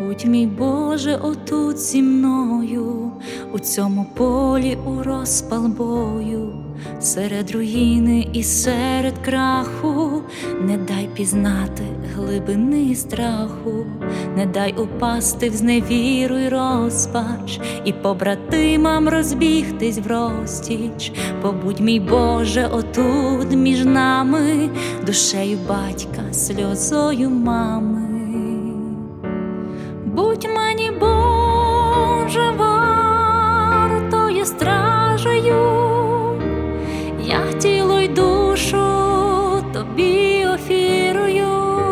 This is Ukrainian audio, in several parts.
Побудь, мій Боже, отут зі мною, у цьому полі у розпал бою, серед руїни і серед краху. Не дай пізнати глибини страху, не дай упасти в зневіру й розпач, і побратимам розбігтись врозтіч. Побудь, мій Боже, отут між нами, душею батька, сльозою мами. Будь мені, Боже, вартою стражею, я тіло й душу тобі офірую.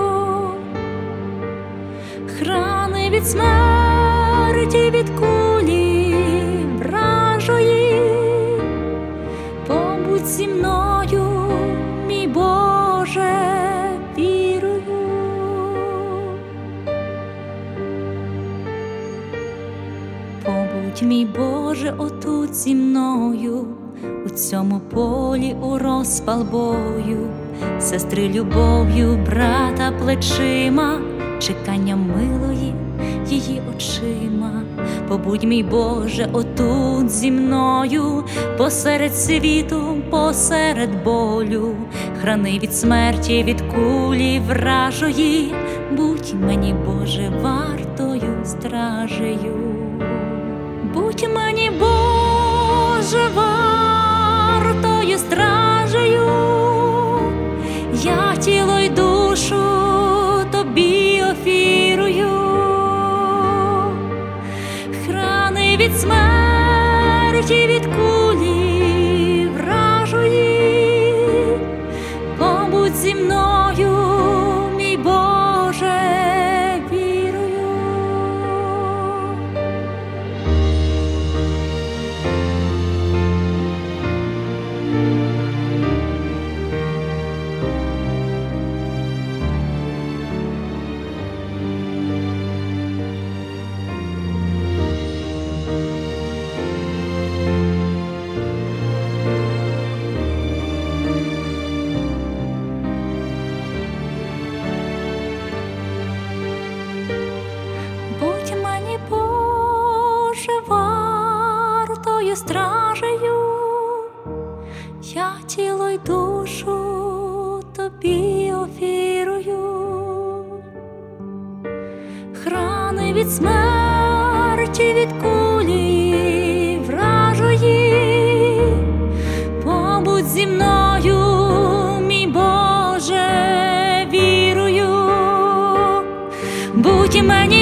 Храни від смерті, від кулі вражої, побудь зі мною, мій Боже, вірую. Побудь, мій Боже, отут зі мною, у цьому полі у розпал бою, сестри любов'ю, брата плечима, чеканням милої її очима. Побудь, мій Боже, отут зі мною, посеред світу, посеред болю, храни від смерті, від кулі вражої, будь мені, Боже, вартою стражею. Будь мені, Боже, вартою стражею, я тіло й душу тобі офірую. Храни від смерті, від кулі вражої, побудь зі мною, мій Боже, вірую. Будь мені, Боже, вартою стражею, я тіло й душу тобі офірую. Храни від смерті, від кулі вражої, побудь зі мною, мій Боже, вірую. Будь мені,